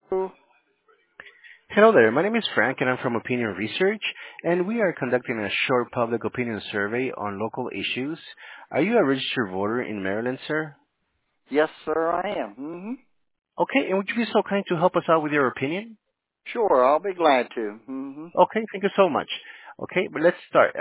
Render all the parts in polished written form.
Oh, Hello there. My name is Frank, and I'm from Opinion Research, and we are conducting a short public opinion survey on local issues. Are you a registered voter in Maryland, sir? yes, sir, I am. Okay, and would you be so kind to help us out with your opinion? Sure, I'll be glad to. Okay, thank you so much. Okay, but let's start.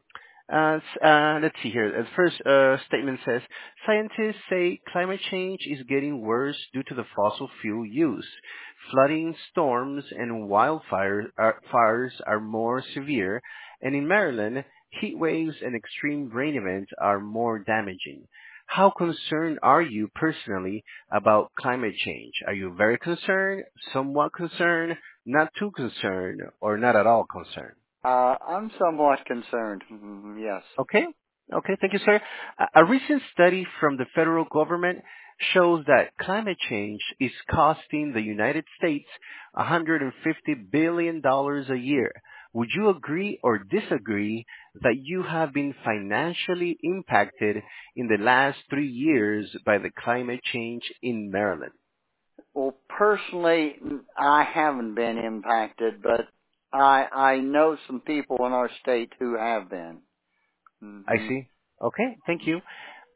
Let's see here. The first statement says, scientists say climate change is getting worse due to the fossil fuel use. Flooding, storms, and fires are more severe, and in Maryland, heat waves and extreme rain events are more damaging. How concerned are you personally about climate change? Are you very concerned, somewhat concerned, not too concerned, or not at all concerned? I'm somewhat concerned. Yes. Okay. Okay. Thank you, sir. A recent study from the federal government shows that climate change is costing the United States $150 billion a year. Would you agree or disagree that you have been financially impacted in the last 3 years by the climate change in Maryland? Well, personally, I haven't been impacted, but I know some people in our state who have been. I hmm see. Okay. Thank you.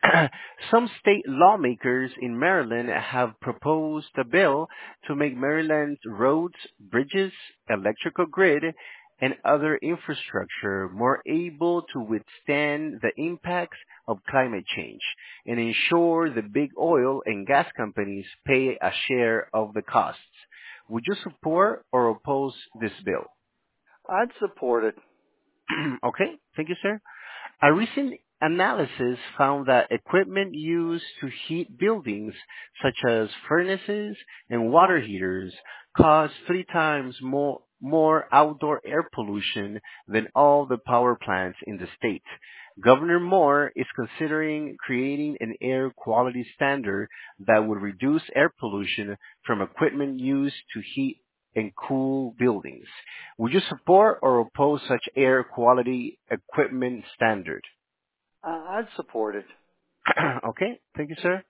Some state lawmakers in Maryland have proposed a bill to make Maryland's roads, bridges, electrical grid, and other infrastructure more able to withstand the impacts of climate change and ensure the big oil and gas companies pay a share of the costs. Would you support or oppose this bill? I'd support it. Okay, thank you, sir. A recent analysis found that equipment used to heat buildings, such as furnaces and water heaters, cause 3 times more outdoor air pollution than all the power plants in the state. Governor Moore is considering creating an air quality standard that would reduce air pollution from equipment used to heat and cool buildings. Would you support or oppose such air quality equipment standard? I'd support it. Okay, thank you, sir.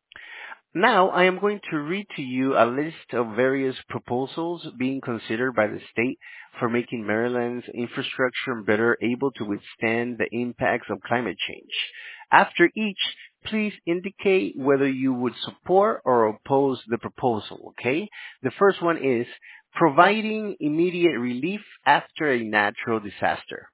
Now, I am going to read to you a list of various proposals being considered by the state for making Maryland's infrastructure better able to withstand the impacts of climate change. After each, please indicate whether you would support or oppose the proposal, okay? The first one is providing immediate relief after a natural disaster.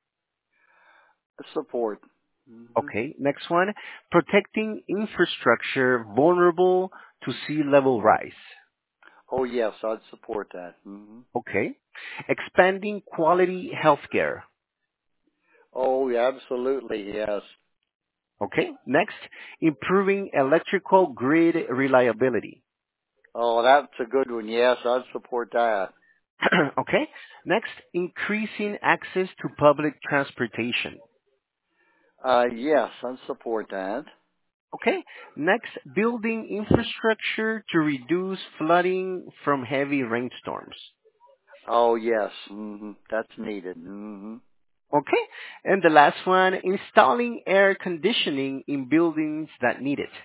Support. Okay, next one, protecting infrastructure vulnerable to sea level rise. Oh, yes, I'd support that. Okay, expanding quality healthcare. Oh, yeah, absolutely, yes. Okay, next, improving electrical grid reliability. Oh, that's a good one. Yes, I'd support that. Okay, next, increasing access to public transportation. Yes, I'd support that. Okay, next, building infrastructure to reduce flooding from heavy rainstorms. Oh, yes. That's needed. Okay. And the last one, installing air conditioning in buildings that need it.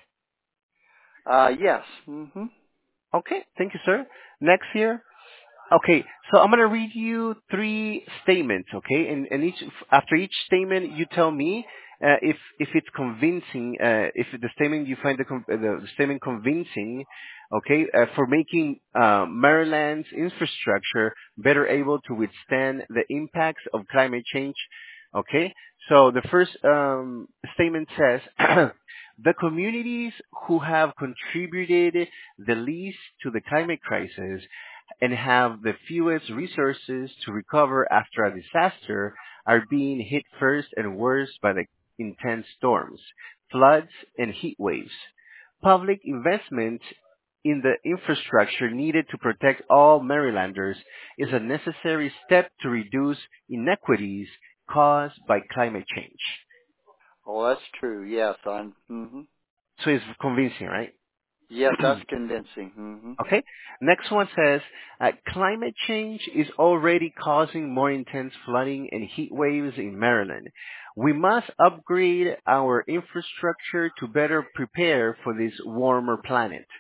Yes. Okay. Thank you, sir. Next here. Okay. So I'm going to read you 3 statements. Okay. And after each statement, you tell me, if it's convincing, if the statement you find the statement convincing, okay, for making Maryland's infrastructure better able to withstand the impacts of climate change. Okay, so the first statement says the communities who have contributed the least to the climate crisis and have the fewest resources to recover after a disaster are being hit first and worst by the intense storms, floods, and heat waves. Public investment in the infrastructure needed to protect all Marylanders is a necessary step to reduce inequities caused by climate change. Oh, that's true. Yes, I'm. So it's convincing, right? Yes, that's convincing. Okay. Next one says, climate change is already causing more intense flooding and heat waves in Maryland. We must upgrade our infrastructure to better prepare for this warmer planet.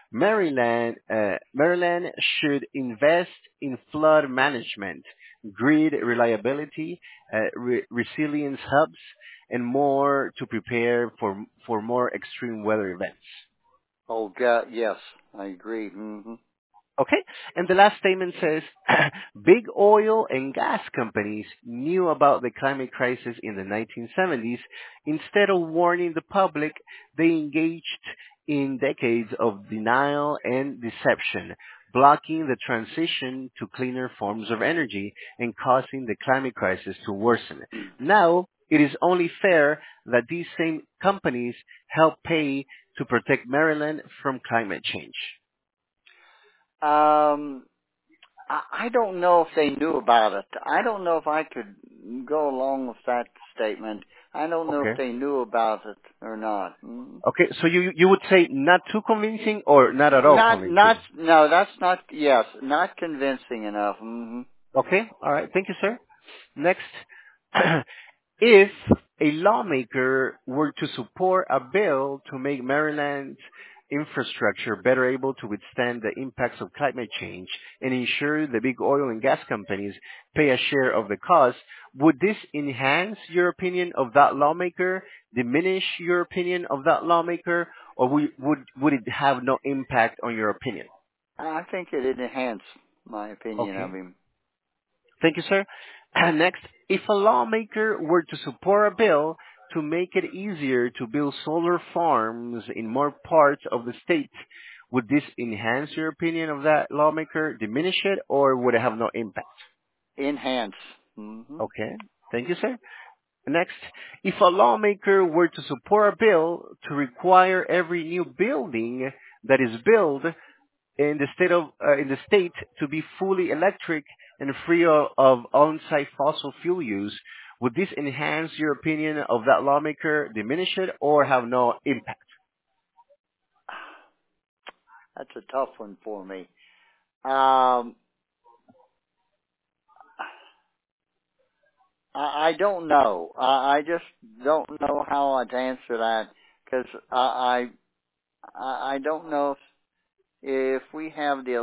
Maryland should invest in flood management, grid reliability, resilience hubs, and more to prepare for more extreme weather events. Oh, God, yes, I agree. Okay? And the last statement says big oil and gas companies knew about the climate crisis in the 1970s. Instead of warning the public, they engaged in decades of denial and deception, blocking the transition to cleaner forms of energy and causing the climate crisis to worsen. Now, it is only fair that these same companies help pay to protect Maryland from climate change. Um, I don't know if they knew about it. I don't know if I could go along with that statement. I don't know if Okay. they knew about it or not. Okay, so you would say not too convincing or not at all Not, convincing. no, that's not, yes, not convincing enough. Okay, all right. Thank you, sir. Next, if a lawmaker were to support a bill to make Maryland's infrastructure better able to withstand the impacts of climate change and ensure the big oil and gas companies pay a share of the cost, would this enhance your opinion of that lawmaker, diminish your opinion of that lawmaker, or would it have no impact on your opinion? I think it enhanced my opinion of Okay. him. Thank you, sir. Next, if a lawmaker were to support a bill to make it easier to build solar farms in more parts of the state, would this enhance your opinion of that lawmaker, diminish it, or would it have no impact? Enhance. Okay. Thank you, sir. Next, if a lawmaker were to support a bill to require every new building that is built in the state to be fully electric and free of on-site fossil fuel use, would this enhance your opinion of that lawmaker, diminish it, or have no impact? That's a tough one for me. Um, I don't know. I just don't know how I'd answer that because I don't know if we have the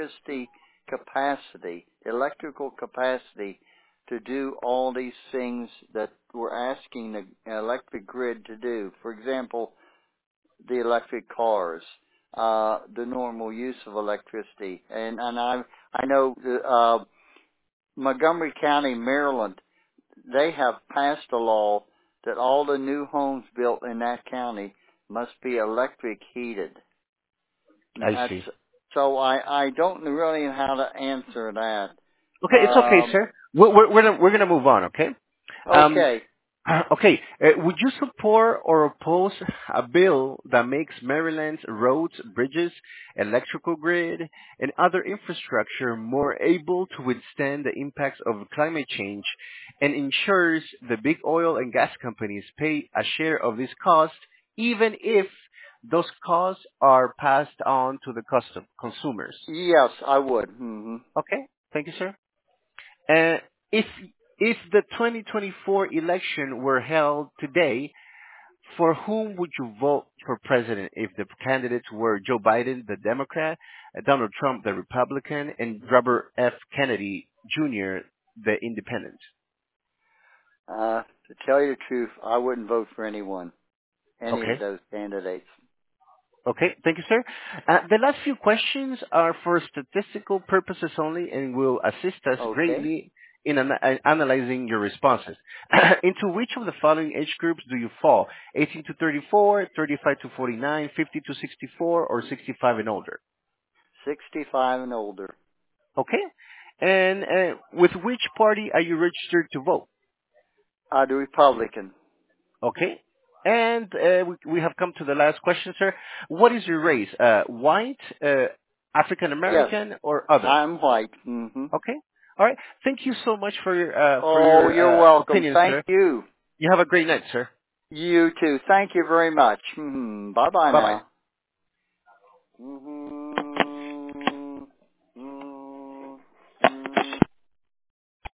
electrical capacity to do all these things that we're asking the electric grid to do. For example, the electric cars, the normal use of electricity, and I know Montgomery County, Maryland, they have passed a law that all the new homes built in that county must be electric heated. I That's, see. so I don't really know how to answer that. Okay, it's okay, sir. We're gonna move on. Okay. Um, Okay. Okay, would you support or oppose a bill that makes Maryland's roads, bridges, electrical grid, and other infrastructure more able to withstand the impacts of climate change and ensures the big oil and gas companies pay a share of this cost, even if those costs are passed on to the consumers? Yes, I would. Okay, thank you, sir. Uh, if if the 2024 election were held today, for whom would you vote for president if the candidates were Joe Biden, the Democrat, Donald Trump, the Republican, and Robert F. Kennedy Jr., the Independent? To tell you the truth, I wouldn't vote for any of Okay. those candidates. Okay, thank you, sir. The last few questions are for statistical purposes only and will assist us Okay. greatly in analyzing your responses. Into which of the following age groups do you fall? 18 to 34, 35 to 49, 50 to 64, or 65 and older? 65 and older. Okay? And with which party are you registered to vote? The Republican. Okay? And we have come to the last question, sir. What is your race? White, African Yes, American, or other? I'm white. Okay. All right. Thank you so much for Oh, your you're welcome. opinion, Thank sir. you. You have a great night, sir. You too. Thank you very much. Bye bye Bye bye. now.